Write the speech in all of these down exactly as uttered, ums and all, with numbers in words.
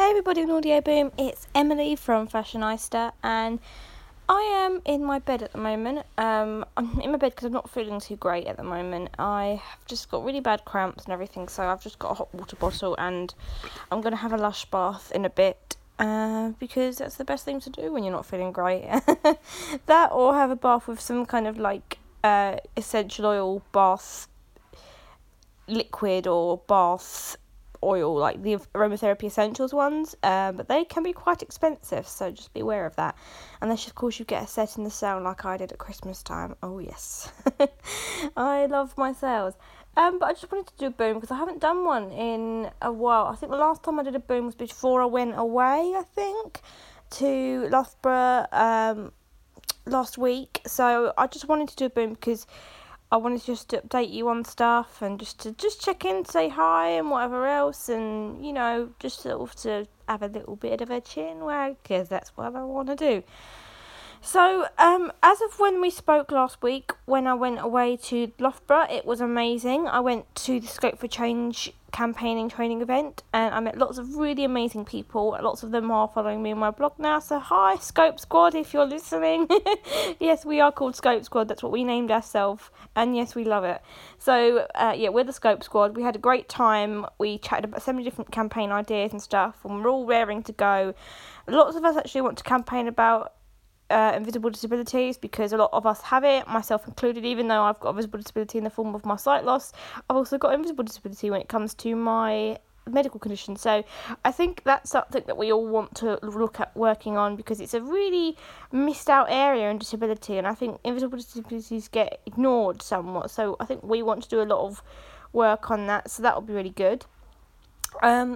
Hey everybody on Audio Boom, it's Emily from Fashionista, and I am in my bed at the moment. Um, I'm in my bed because I'm not feeling too great at the moment. I have just got really bad cramps and everything, so I've just got a hot water bottle and I'm going to have a lush bath in a bit, uh, because that's the best thing to do when you're not feeling great. That, or have a bath with some kind of like uh, essential oil bath liquid or bath oil, like the aromatherapy essentials ones, um, but they can be quite expensive, so just be aware of that, unless of course you get a set in the sale like I did at Christmas time. Oh yes. I love my sales. Um, but I just wanted to do a boom because I haven't done one in a while. I think the last time I did a boom was before I went away, I think, to Loughborough um, last week, so I just wanted to do a boom because I wanted just to update you on stuff and just to just check in, say hi and whatever else, and, you know, just sort of to have a little bit of a chin wag, because that's what I want to do. So, um, as of when we spoke last week, when I went away to Loughborough, it was amazing. I went to the Scope for Change campaigning training event, and I met lots of really amazing people. Lots of them are following me on my blog now, so hi, Scope Squad, if you're listening. Yes, we are called Scope Squad, that's what we named ourselves, and yes, we love it. So, uh, yeah, we're the Scope Squad. We had a great time. We chatted about so many different campaign ideas and stuff, and we're all raring to go. Lots of us actually want to campaign about Uh, invisible disabilities, because a lot of us have it, myself included. Even though I've got a visible disability in the form of my sight loss, I've also got invisible disability when it comes to my medical condition. So I think that's something that we all want to look at working on, because it's a really missed out area in disability, and I think invisible disabilities get ignored somewhat. So I think we want to do a lot of work on that, so that will be really good. Um,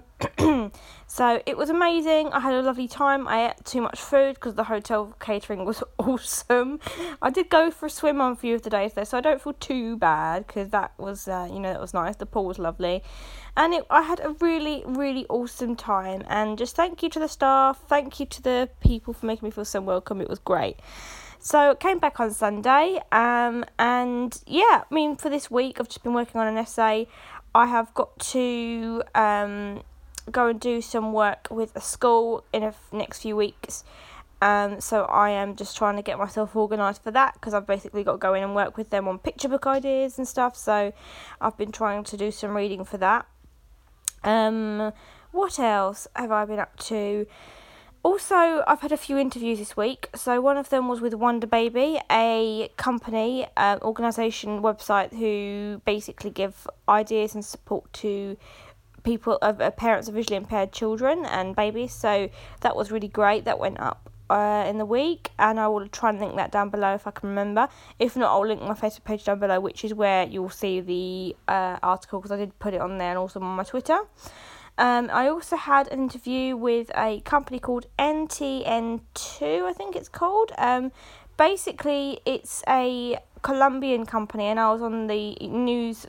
so it was amazing. I had a lovely time. I ate too much food because the hotel catering was awesome. I did go for a swim on a few of the days though, so I don't feel too bad, because that was, uh, you know, that was nice. The pool was lovely, and it, I had a really, really awesome time. And just thank you to the staff, thank you to the people for making me feel so welcome. It was great. So came back on Sunday, um, and yeah, I mean, for this week I've just been working on an essay. I have got to um, go and do some work with a school in the f- next few weeks. Um, so I am just trying to get myself organised for that, because I've basically got to go in and work with them on picture book ideas and stuff. So I've been trying to do some reading for that. Um, what else have I been up to? Also, I've had a few interviews this week. So one of them was with Wonder Baby, a company, um, organisation, website who basically give ideas and support to people, of uh, parents of visually impaired children and babies. So that was really great. That went up uh, in the week, and I will try and link that down below if I can remember. If not, I'll link my Facebook page down below, which is where you'll see the uh, article, because I did put it on there, and also on my Twitter. Um, I also had an interview with a company called N T N two, I think it's called. Um, basically, it's a Colombian company, and I was on the news,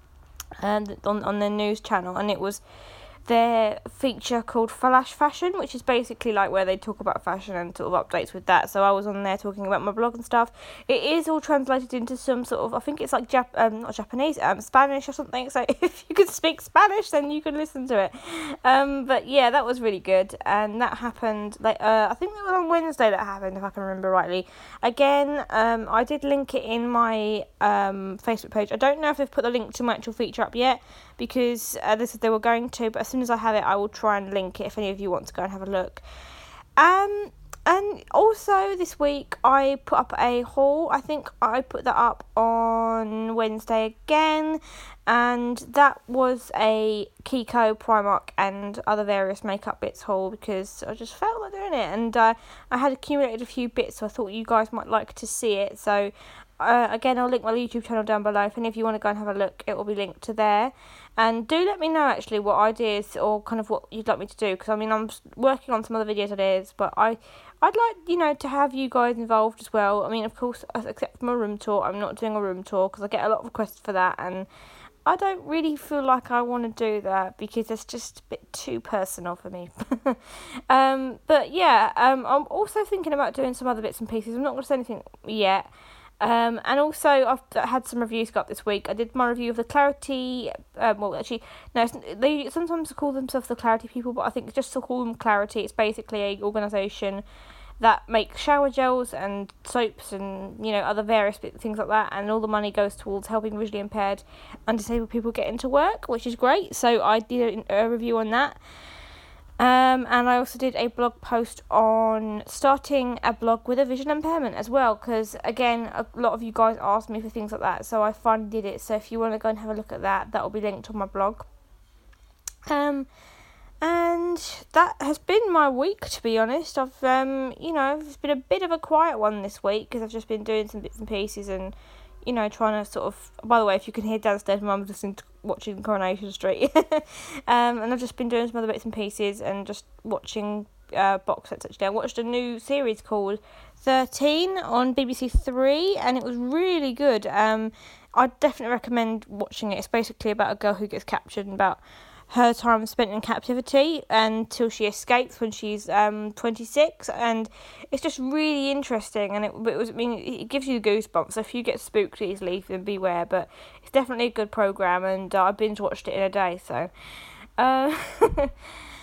um, on on their news channel, and it was their feature called Flash Fashion, which is basically like where they talk about fashion and sort of updates with that. So I was on there talking about my blog and stuff. It is all translated into some sort of, I think it's like Jap- um, not Japanese, um, Spanish or something. So if you can speak Spanish, then you can listen to it. Um, but yeah, that was really good, and that happened. Like uh, I think it was on Wednesday that happened, if I can remember rightly. Again, um, I did link it in my um Facebook page. I don't know if they've put the link to my actual feature up yet, because uh, they said they were going to, but as soon as I have it, I will try and link it if any of you want to go and have a look. Um, and also this week, I put up a haul. I think I put that up on Wednesday again, and that was a Kiko, Primark, and other various makeup bits haul, because I just felt like doing it, and uh, I had accumulated a few bits, so I thought you guys might like to see it. So Uh, again, I'll link my YouTube channel down below. If any of you want to go and have a look, it will be linked to there. And do let me know, actually, what ideas or kind of what you'd like me to do. Because, I mean, I'm working on some other videos ideas. But I, I'd like, you know, to have you guys involved as well. I mean, of course, except for my room tour, I'm not doing a room tour, because I get a lot of requests for that. And I don't really feel like I want to do that, because it's just a bit too personal for me. um, but, yeah, um, I'm also thinking about doing some other bits and pieces. I'm not going to say anything yet. Um, and also, I've had some reviews go up this week. I did my review of the Clarity. Um, well, actually, no, they sometimes call themselves the Clarity people, but I think just to call them Clarity, it's basically a organisation that makes shower gels and soaps and, you know, other various things like that, and all the money goes towards helping visually impaired and disabled people get into work, which is great. So I did a, a review on that. Um, and I also did a blog post on starting a blog with a visual impairment as well, because, again, a lot of you guys asked me for things like that, so I finally did it. So if you want to go and have a look at that, that will be linked on my blog. Um, and that has been my week, to be honest. I've, um, you know, it's been a bit of a quiet one this week, because I've just been doing some bits and pieces and, you know, trying to sort of... By the way, if you can hear downstairs, Mum's listening to watching Coronation Street. um, and I've just been doing some other bits and pieces and just watching uh, box sets, actually. I watched a new series called thirteen on B B C Three, and it was really good. Um, I definitely recommend watching it. It's basically about a girl who gets captured and about her time spent in captivity until she escapes when she's um twenty-six, and it's just really interesting. And it, it was, I mean, it gives you goosebumps. So if you get spooked easily, then beware. But it's definitely a good program, and uh, I binge watched it in a day. So, uh, um,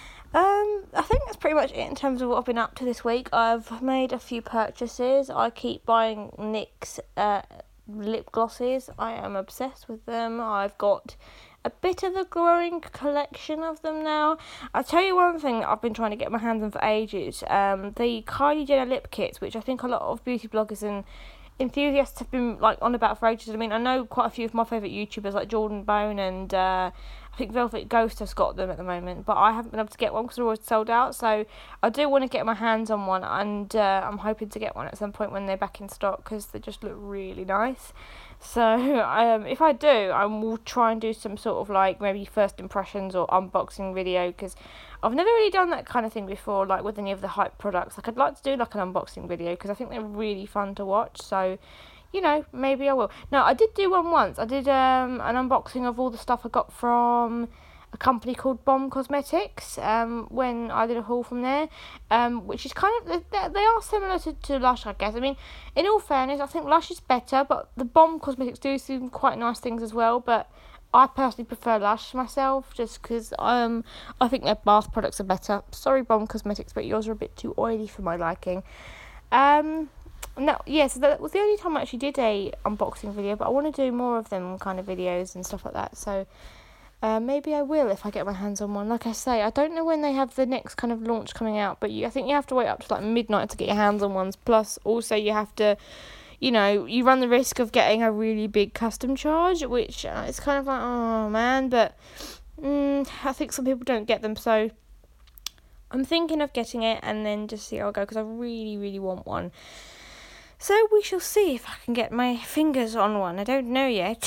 I think that's pretty much it in terms of what I've been up to this week. I've made a few purchases. I keep buying NYX uh lip glosses. I am obsessed with them. I've got a bit of a growing collection of them now. I'll tell you one thing that I've been trying to get my hands on for ages. Um, the Kylie Jenner lip kits, which I think a lot of beauty bloggers and enthusiasts have been like on about for ages. I mean, I know quite a few of my favourite YouTubers like Jordan Bone and uh, I think Velvet Ghost has got them at the moment, but I haven't been able to get one because they're always sold out. So I do want to get my hands on one, and uh, I'm hoping to get one at some point when they're back in stock, because they just look really nice. So um, if I do, I will try and do some sort of like maybe first impressions or unboxing video, because I've never really done that kind of thing before, like with any of the hype products. Like I'd like to do like an unboxing video, because I think they're really fun to watch. So, you know, maybe I will. No, I did do one once. I did um, an unboxing of all the stuff I got from a company called Bomb Cosmetics, um, when I did a haul from there, um, which is kind of, they, they are similar to, to Lush, I guess. I mean, in all fairness, I think Lush is better, but the Bomb Cosmetics do some quite nice things as well, but I personally prefer Lush myself, just because um, I think their bath products are better. Sorry, Bomb Cosmetics, but yours are a bit too oily for my liking. Um... No, yeah, so that was the only time I actually did a unboxing video, but I want to do more of them kind of videos and stuff like that, so uh, maybe I will if I get my hands on one. Like I say, I don't know when they have the next kind of launch coming out, but you, I think you have to wait up to like midnight to get your hands on ones, plus also you have to, you know, you run the risk of getting a really big custom charge, which uh, it's kind of like, oh man, but mm, I think some people don't get them, so I'm thinking of getting it and then just see how I go, because I really, really want one. So we shall see if I can get my fingers on one. I don't know yet.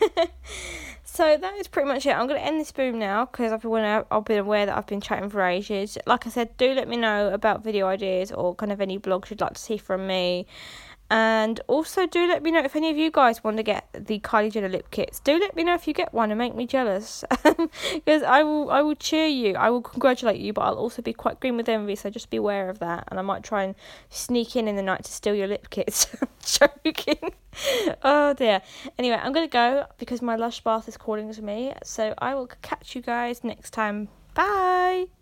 So that is pretty much it. I'm going to end this boom now, because I've been, I've been aware that I've been chatting for ages. Like I said, do let me know about video ideas or kind of any blogs you'd like to see from me. And also do let me know if any of you guys want to get the Kylie Jenner lip kits. Do let me know if you get one and make me jealous. Because I will I will cheer you. I will congratulate you, but I'll also be quite green with envy, so just be aware of that. And I might try and sneak in in the night to steal your lip kits. I'm joking. Oh dear. Anyway, I'm going to go because my Lush bath is calling to me. So I will catch you guys next time. Bye.